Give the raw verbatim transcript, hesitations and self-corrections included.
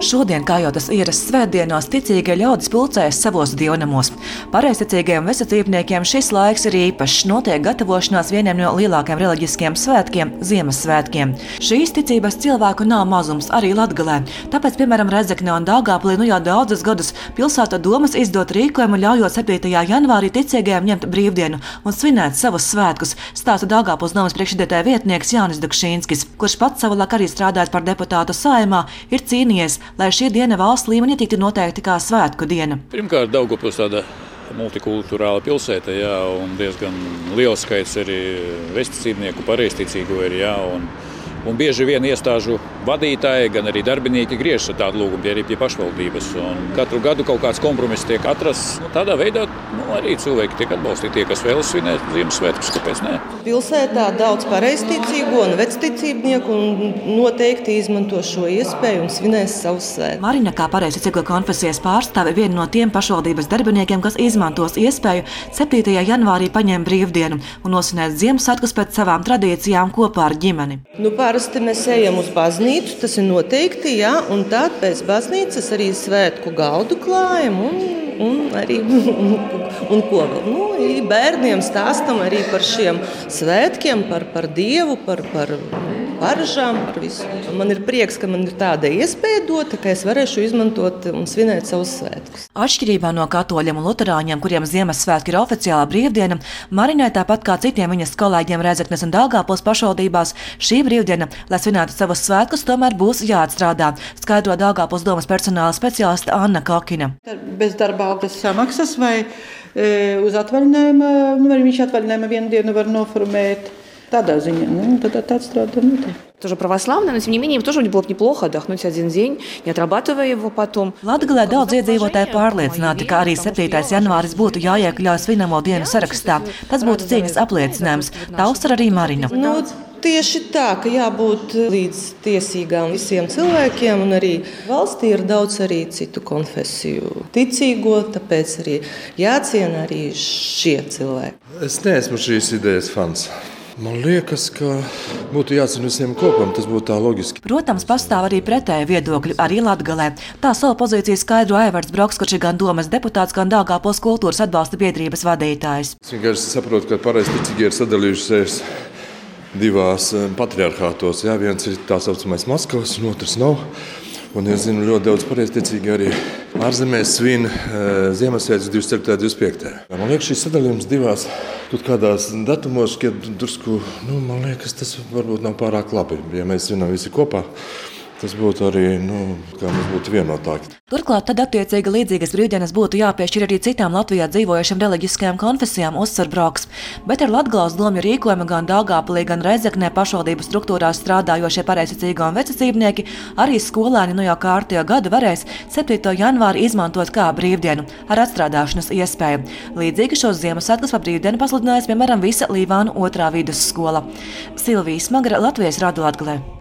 Šodien, kā jau tas ierasts svētdienās, ticīgie ļaudis pulcējas savos dievnamos. Pareizticīgajiem vesacībniekiem šis laiks ir īpašs. Notiek gatavošanās vieniem no lielākajiem reliģiskiem svētkiem – Ziemassvētkiem. Šīs ticības cilvēku nav mazums arī Latgalē. Tāpēc, piemēram, Rēzeknē un Daugavpilī nu jau daudzus gadus pilsēta domas izdot rīkojumu, ļaujot septītajā janvārī ticīgajiem ņemt brīvdienu un svinēt savus svētkus, stāsta Daugavpils domas priekšsēdētāja vietnieks Jānis Dakšīnskis, kurš pats savulaik arī strādājis par deputātu Saeimā, ir cīnījies, lai šī diena valsts līmenī tiktu noteikti kā svētku diena. Pirmkārt, Daugavpils tāda multikulturāla pilsēta, jā, un diezgan liels skaits arī vesticībnieku, pareizticīgo ir, jā, un, un bieži vien iestāžu vadītāji, gan arī darbinieki griežas ar tādu lūgumu arī pie pašvaldības. Un katru gadu kaut kāds kompromiss tiek atrasts. Nu, tādā veidā nu, arī cilvēki tiek atbalstīti, tie, kas vēlas svinēt Ziemassvētkus, kāpēc ne? Pilsētā daudz pareizticīgo un vecticībnieku un noteikti izmanto šo iespēju un svinēs savus svētkus. Marina, kā pareizticīgo konfesijas pārstāve, ir viena no tiem pašvaldības darbiniekiem, kas izmantos iespēju septītajā janvārī paņemt brīvdienu un nosvinēt Ziemassvētkus pēc savām tradīcijām kopā ar ģimeni. Nu, parasti mēs ejam uz baznīcu, tas ir noteikti, jā, un tad pēc baznīcas arī svētku galdu klājam un, un arī un, un ko vēl. Nu, bērniem stāstam arī par šiem svētkiem, par, par Dievu, par, par paražām, par visu. Man ir prieks, ka man ir tāda iespēja dota, ka es varēšu izmantot un svinēt savus svētkus. Atšķirībā no katoļiem un luterāņiem, kuriem Ziemassvētki ir oficiālā brīvdiena, Marinai tāpat kā citiem viņas kolēģiem Rēzeknes un Daugavpils pašvaldībās, šī brīvdiena, lai svinētu savus svētkus, tomēr būs jāatstrādā, skaidro Daugavpils domas personāla speciāliste Anna Kokina. Bez darba algas samaksas vai e, uz atvaļinājuma, nu, vai viņš atvaļinājuma vienu dienu var noformēt. Tādā ziņā, nu, tad atstrādā notiek. Тоже православная, но тем не менее тоже было бы неплохо отдохнуть один день, не отрабатывая его потом. Latgalē daudz iedzīvotāji pārliecināti, ka arī septītais janvāris būtu jāiekļauj svinamo dienu sarakstā. Tas būtu cieņas apliecinājums. Tā uzsver arī Marina. Nu, tieši tā, ka jābūt līdz tiesīgām visiem cilvēkiem, un arī valstī ir daudz arī citu konfesiju ticīgo, tāpēc arī jāciena arī šie cilvēki. Es neesmu šīs idejas fans. Man liekas, ka būtu jācina visiem kopam, tas būtu tā loģiski. Protams, pastāv arī pretēji viedokļi, arī Latgalē. Tā savu pozīciju skaidro Aivards Broks, kurš ir gan domas deputāts, gan Daugavpils kultūras atbalsta biedrības vadītājs. Es vienkārši saprotu, ka pareizticīgie ir sadalījušies divās patriarchātos. Jā, viens ir tā saucamais Maskavas, un otrs nav. Un es zinu, ļoti daudz pareizticīgi arī ārzemēs svin Ziemassvētkus divdesmit septītajā un divdesmit piektajā Man liekas, šis sadalījums divās kaut kādās datumos, kad drusku, nu, man liekas, tas varbūt nav pārāk labi. Ja mēs svinām visi kopā, tas būtu arī, nu, kā mums būtu vienotāki. Turklāt tad attiecīgi līdzīgas brīvdienas būtu jāpiešķir arī citām Latvijā dzīvojušiem reliģiskajām konfesijām, uzsver Broks. Bet ar Latgales domu rīkojumu gan Daugavpilī, gan Rēzeknē pašvaldības struktūrās strādājošie pareizticīgo un vecacībnieki, arī skolēni no jau kārtējo gadu varēs septīto janvāri izmantot kā brīvdienu ar atstrādāšanas iespēju. Līdzīgi šos Ziemassvētkus par brīvdienu pasludinājis, piemēram, visa Līvānu otrā vidusskola. Silvija Smagra, Latvijas radio Latgalē.